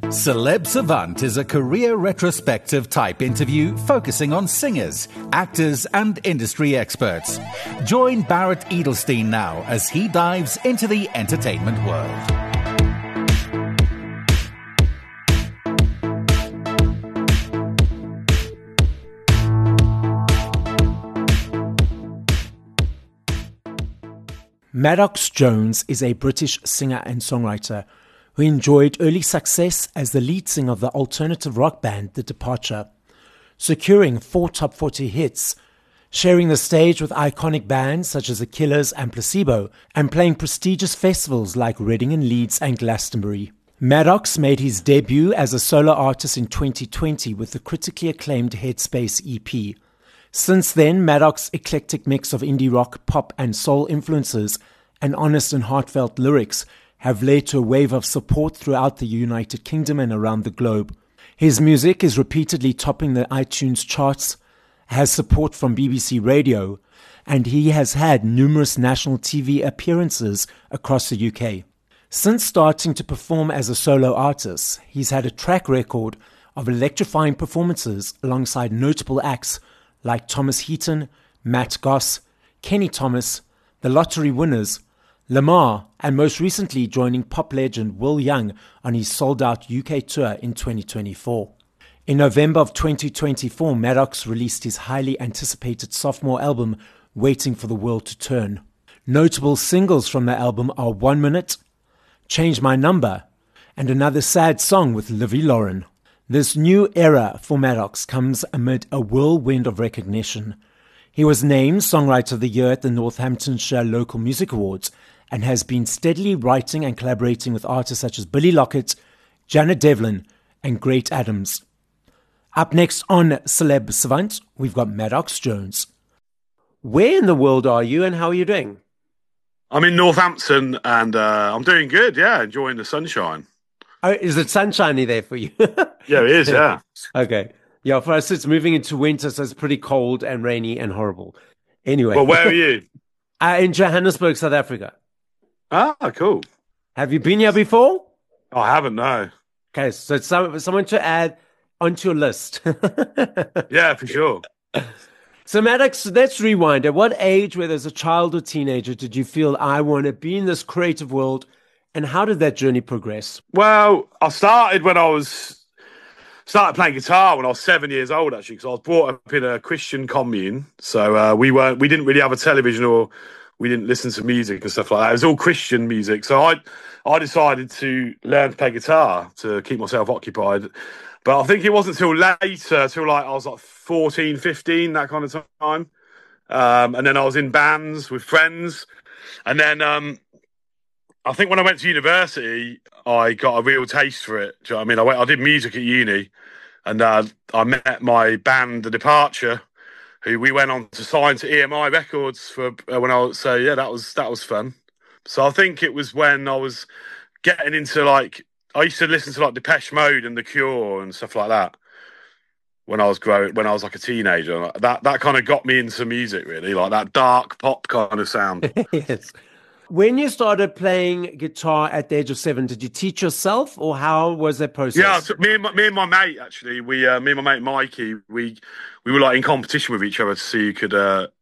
Celeb Savant is a career retrospective type interview focusing on singers, actors, and industry experts. Join Barrett Edelstein now as he dives into the entertainment world. Maddox Jones is a British singer and songwriter who enjoyed early success as the lead singer of the alternative rock band The Departure, securing 4 top 40 hits, sharing the stage with iconic bands such as The Killers and Placebo, and playing prestigious festivals like Reading and Leeds and Glastonbury. Maddox made his debut as a solo artist in 2020 with the critically acclaimed Headspace EP. Since then, Maddox's eclectic mix of indie rock, pop and soul influences and honest and heartfelt lyrics have led to a wave of support throughout the United Kingdom and around the globe. His music is repeatedly topping the iTunes charts, has support from BBC Radio, and he has had numerous national TV appearances across the UK. Since starting to perform as a solo artist, he's had a track record of electrifying performances alongside notable acts like Thomas Heaton, Matt Goss, Kenny Thomas, The Lottery Winners, Lamar, and most recently joining pop legend Will Young on his sold-out UK tour in 2024. In November of 2024, Maddox released his highly anticipated sophomore album, Waiting for the World to Turn. Notable singles from the album are 1 Minute, Change My Number, and Another Sad Song with Livy Lauren. This new era for Maddox comes amid a whirlwind of recognition. He was named Songwriter of the Year at the Northamptonshire Local Music Awards and has been steadily writing and collaborating with artists such as Billy Lockett, Janet Devlin, and Great Adams. Up next on Celeb Savant, we've got Maddox Jones. Where in the world are you and how are you doing? I'm in Northampton and I'm doing good, yeah, enjoying the sunshine. Oh, is it sunshiny there for you? Yeah, it is, yeah. Okay. Yeah, for us it's moving into winter, so it's pretty cold and rainy and horrible. Anyway. Well, where are you? In Johannesburg, South Africa. Ah, cool. Have you been here before? I haven't, no. Okay, so it's someone to add onto your list. Yeah, for sure. So Maddox, let's rewind. At what age, whether as a child or teenager, did you feel I want to be in this creative world? And how did that journey progress? Well, I started playing guitar when I was 7 years old, actually, because I was brought up in a Christian commune. So we didn't really have a television or we didn't listen to music and stuff like that. It was all Christian music. So I decided to learn to play guitar to keep myself occupied. But I think it wasn't till later, till I was like 14, 15, that kind of time. And then I was in bands with friends. And then I think when I went to university, I got a real taste for it. Do you know what I mean? I did music at uni, and I met my band, The Departure, who we went on to sign to EMI Records for when I was. So yeah, that was fun. So I think it was when I was getting into I used to listen to Depeche Mode and The Cure and stuff like that when I was like a teenager. That kind of got me into music, really, like that dark pop kind of sound. Yes. When you started playing guitar at the age of 7, did you teach yourself, or how was that process? Yeah, so me and my mate, actually, me and my mate Mikey, we were in competition with each other to see who could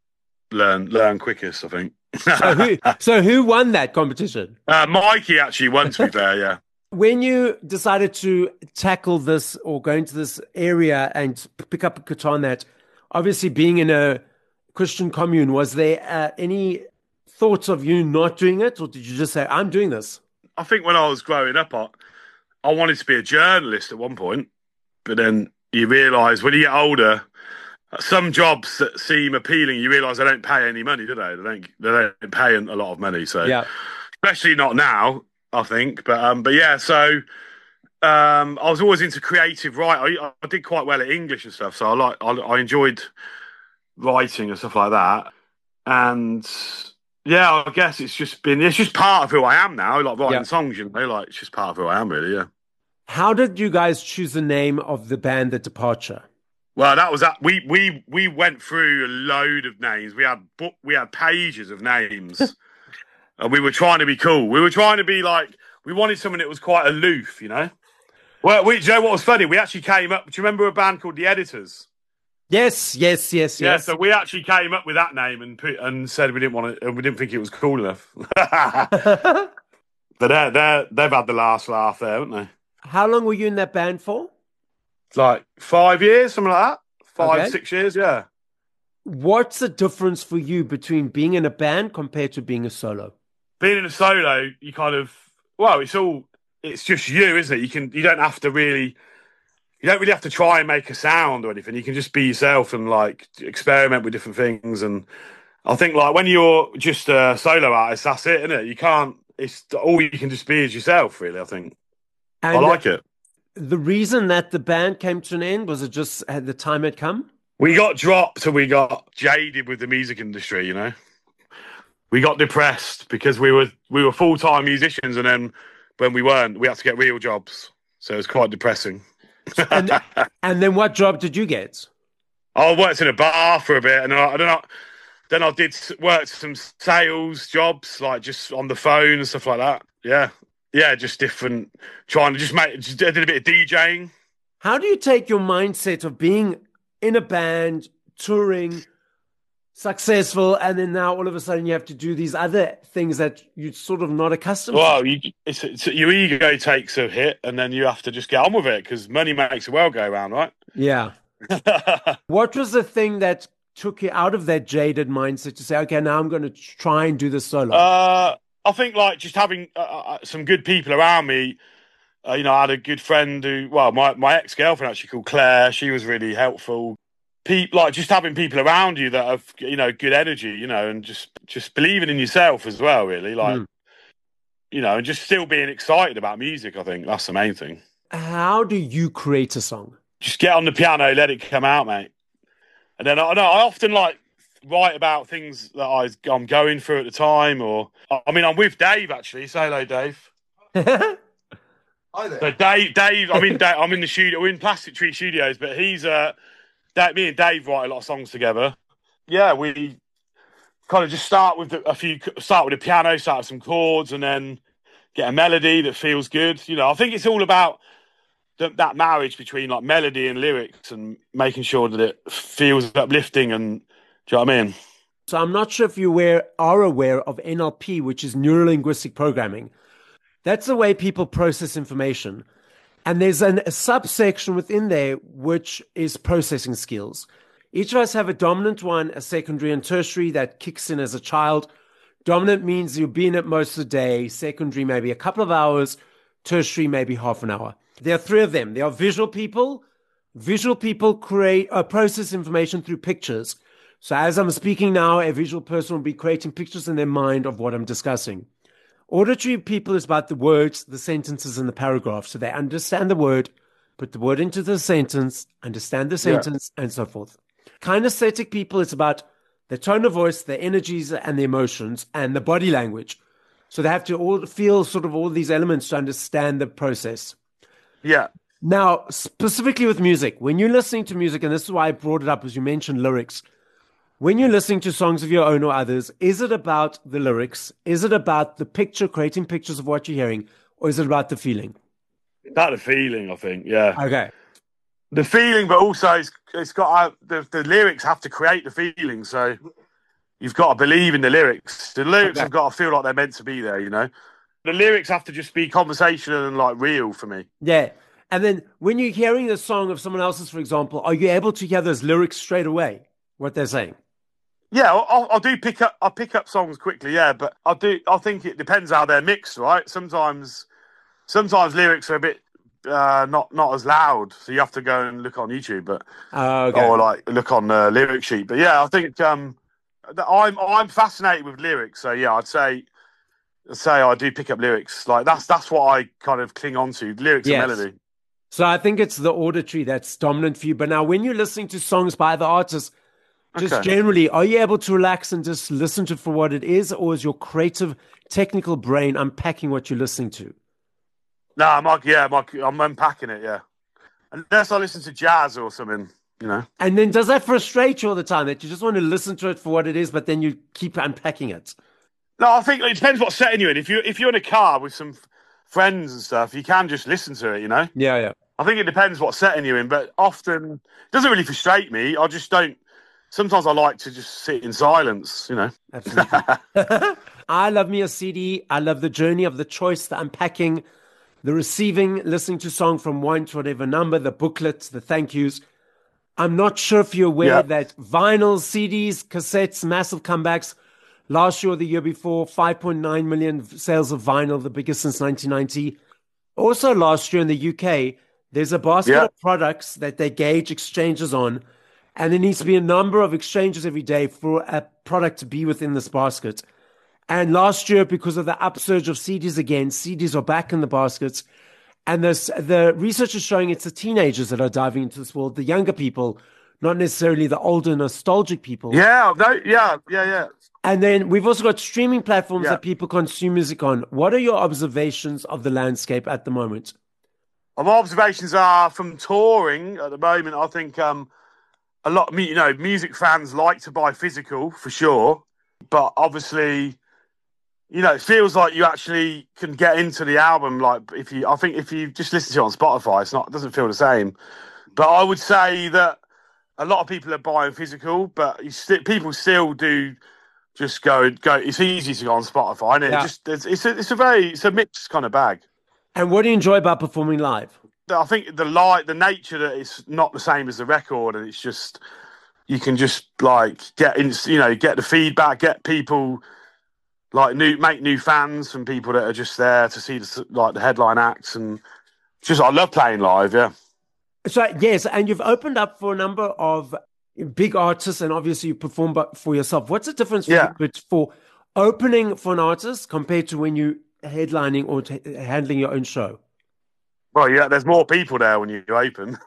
learn quickest, I think. So who won that competition? Mikey actually won, to be fair, yeah. When you decided to tackle this or go into this area and pick up a guitar on that, obviously being in a Christian commune, was there any thoughts of you not doing it, or did you just say, I'm doing this? I think when I was growing up, I wanted to be a journalist at one point, but then you realise when you get older, some jobs that seem appealing, you realise they don't pay any money, do they? They don't pay a lot of money, so yeah. Especially not now, I think. But yeah, so I was always into creative writing. I did quite well at English and stuff, so I enjoyed writing and stuff like that, and yeah, I guess it's just part of who I am now, writing songs, it's just part of who I am, really, yeah. How did you guys choose the name of the band, The Departure? Well, that was that. We went through a load of names. We had pages of names, and we were trying to be cool. We were trying to be we wanted something that was quite aloof, Well, do you know what was funny? We actually came up. Do you remember a band called The Editors? Yes. Yeah, so we actually came up with that name and said we didn't want it, and we didn't think it was cool enough. But they've had the last laugh there, haven't they? How long were you in that band for? It's like 5 years, something like that. Okay. 6 years, yeah. What's the difference for you between being in a band compared to being a solo? Being in a solo, you kind of it's just you, isn't it? You don't have to really. You don't really have to try and make a sound or anything. You can just be yourself and like experiment with different things. And I think like when you're just a solo artist, that's it, isn't it? You can't. It's all you can just be is yourself, really. I think. And I like it. The reason that the band came to an end, was it just the time had come? We got dropped and we got jaded with the music industry. You know, we got depressed because we were full-time musicians, and then when we weren't, we had to get real jobs. So it was quite depressing. And then what job did you get? I worked in a bar for a bit, and then I did work some sales jobs, like just on the phone and stuff like that. Yeah, just different. Trying to I did a bit of DJing. How do you take your mindset of being in a band, touring, successful, and then now all of a sudden you have to do these other things that you're sort of not accustomed to? Well, your ego takes a hit, and then you have to just get on with it because money makes the world go round, right? Yeah. What was the thing that took you out of that jaded mindset to say, okay, now I'm going to try and do this solo? I think like just having some good people around me. I had a good friend my ex-girlfriend actually called Claire. She was really helpful. Like just having people around you that have good energy, and just believing in yourself as well, really. Like and just still being excited about music. I think that's the main thing. How do you create a song? Just get on the piano, let it come out, mate. And then I often like write about things that I'm going through at the time, or I'm with Dave actually. Say hello, Dave. Hi there. So Dave, I'm in the studio. We're in Plastic Tree Studios, but he's me and Dave write a lot of songs together. Yeah, we kind of just start with the piano, start with some chords, and then get a melody that feels good. I think it's all about that marriage between like melody and lyrics and making sure that it feels uplifting. And do you know what I mean? So I'm not sure if you are aware of NLP, which is neuro-linguistic programming. That's the way people process information. And there's a subsection within there, which is processing skills. Each of us have a dominant one, a secondary and tertiary that kicks in as a child. Dominant means you'll be in it most of the day. Secondary, maybe a couple of hours. Tertiary, maybe half an hour. There are three of them. There are visual people. Visual people process information through pictures. So as I'm speaking now, a visual person will be creating pictures in their mind of what I'm discussing. Auditory people is about the words, the sentences, and the paragraphs. So they understand the word, put the word into the sentence, understand the sentence, and so forth. Kinesthetic people, it's about the tone of voice, the energies, and the emotions, and the body language. So they have to all feel sort of all these elements to understand the process. Yeah. Now, specifically with music, when you're listening to music, and this is why I brought it up, as you mentioned lyrics, when you're listening to songs of your own or others, is it about the lyrics? Is it about the picture, creating pictures of what you're hearing? Or is it about the feeling? About the feeling, I think, yeah. Okay. The feeling, but also it's got the lyrics have to create the feeling. So you've got to believe in the lyrics. The lyrics have got to feel like they're meant to be there, The lyrics have to just be conversational and like real for me. Yeah. And then when you're hearing the song of someone else's, for example, are you able to hear those lyrics straight away, what they're saying? Yeah, I pick up songs quickly, yeah, but I think it depends how they're mixed, right? Sometimes lyrics are a bit not as loud, so you have to go and look on YouTube, but or like look on the lyric sheet. But yeah, I think I'm fascinated with lyrics, so yeah, I'd say I do pick up lyrics. Like that's what I kind of cling on to, lyrics and melody. So I think it's the auditory that's dominant for you. But now when you're listening to songs by the artists, just generally, are you able to relax and just listen to it for what it is, or is your creative, technical brain unpacking what you're listening to? No, I'm unpacking it, yeah. Unless I listen to jazz or something, And then does that frustrate you all the time, that you just want to listen to it for what it is, but then you keep unpacking it? No, I think it depends what setting you're in. If you're in a car with some friends and stuff, you can just listen to it, you know? Yeah. I think it depends what setting you're in, but often it doesn't really frustrate me. I just don't. Sometimes I like to just sit in silence, you know? Absolutely. I love me a CD. I love the journey of the choice, the unpacking, the receiving, listening to song from 1 to whatever number, the booklets, the thank yous. I'm not sure if you're aware that vinyls, CDs, cassettes, massive comebacks. Last year or the year before, 5.9 million sales of vinyl, the biggest since 1990. Also last year in the UK, there's a basket of products that they gauge exchanges on, and there needs to be a number of exchanges every day for a product to be within this basket. And last year, because of the upsurge of CDs again, CDs are back in the baskets. And the research is showing it's the teenagers that are diving into this world, the younger people, not necessarily the older, nostalgic people. Yeah. And then we've also got streaming platforms that people consume music on. What are your observations of the landscape at the moment? My observations are from touring at the moment. I think a lot, you know, music fans like to buy physical for sure, but obviously, you know, it feels like you actually can get into the album. Like if you just listen to it on Spotify, it doesn't feel the same. But I would say that a lot of people are buying physical, but people still do just go. It's easy to go on Spotify, and it's a mixed kind of bag. And what do you enjoy about performing live? I think the nature that it's not the same as the record, and it's just you can just like get the feedback, get people. Like make new fans from people that are just there to see the headline acts, and just I love playing live. Yeah. So yes, and you've opened up for a number of big artists, and obviously you perform for yourself. What's the difference for opening for an artist compared to when you headlining or handling your own show? Well, yeah, there's more people there when you open.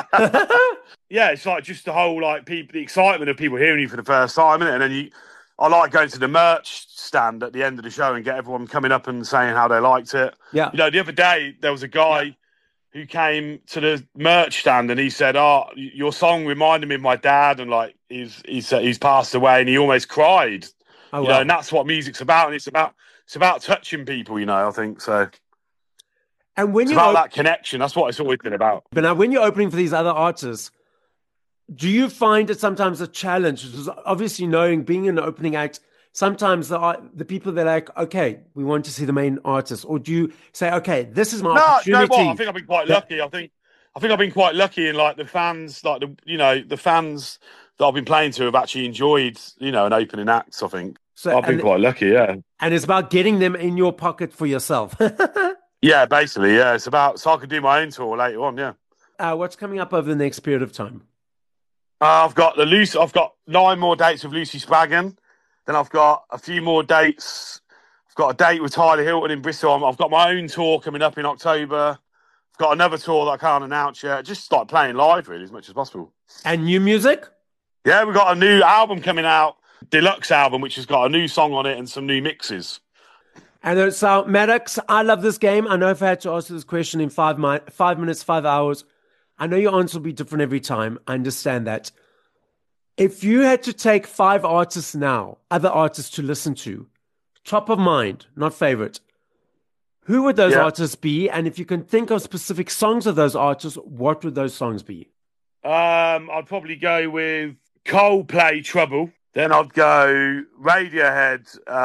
Yeah, it's like just the whole the excitement of people hearing you for the first time, isn't it? And then I like going to the merch stand at the end of the show and get everyone coming up and saying how they liked it. Yeah. You know, the other day there was a guy who came to the merch stand and he said, "Oh, your song reminded me of my dad, and like he's passed away," and he almost cried. Oh, wow. You know, and that's what music's about, and it's about touching people. You know, I think so. And when it's about that connection, that's what it's always been about. But now, when you're opening for these other artists, do you find it sometimes a challenge? Because obviously, being an opening act, sometimes the people they're like, okay, we want to see the main artist, or do you say, okay, this is my opportunity? No, I think I've been quite lucky. I think I've been quite lucky in like the fans, like the fans that I've been playing to have actually enjoyed, an opening act. I think so. I've been quite lucky, yeah. And it's about getting them in your pocket for yourself. Yeah, basically, yeah. It's about so I can do my own tour later on, yeah. What's coming up over the next period of time? I've got 9 more dates with Lucy Spraggan. Then I've got a few more dates. I've got a date with Tyler Hilton in Bristol. I've got my own tour coming up in October. I've got another tour that I can't announce yet. Just start playing live really as much as possible. And new music? Yeah, we've got a new album coming out, deluxe album, which has got a new song on it and some new mixes. And so, Maddox, I love this game. I know if I had to ask you this question in 5 minutes, 5 hours, I know your answer will be different every time. I understand that. If you had to take 5 artists now, other artists to listen to, top of mind, not favorite, who would those artists be? And if you can think of specific songs of those artists, what would those songs be? I'd probably go with Coldplay, Trouble. Then I'd go Radiohead,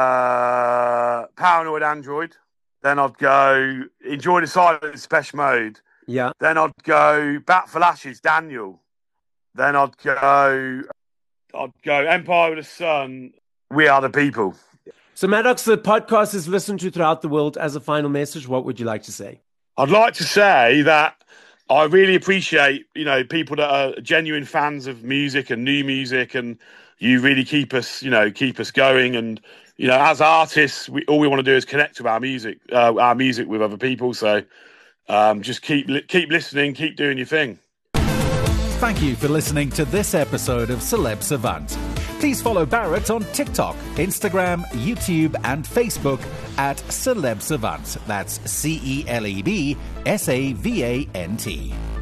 Paranoid Android. Then I'd go Enjoy the Silence, Special Mode. Yeah. Then I'd go Bat for Lashes, Daniel. Then I'd go Empire of the Sun, We Are the People. So, Maddox, the podcast is listened to throughout the world. As a final message, what would you like to say? I'd like to say that I really appreciate, people that are genuine fans of music and new music, and you really keep us going. And, as artists, all we want to do is connect with our music with other people. So just keep listening, keep doing your thing. Thank you for listening to this episode of Celeb Savant. Please follow Barrett on TikTok, Instagram, YouTube, and Facebook at Celeb Savant. That's CelebSavant.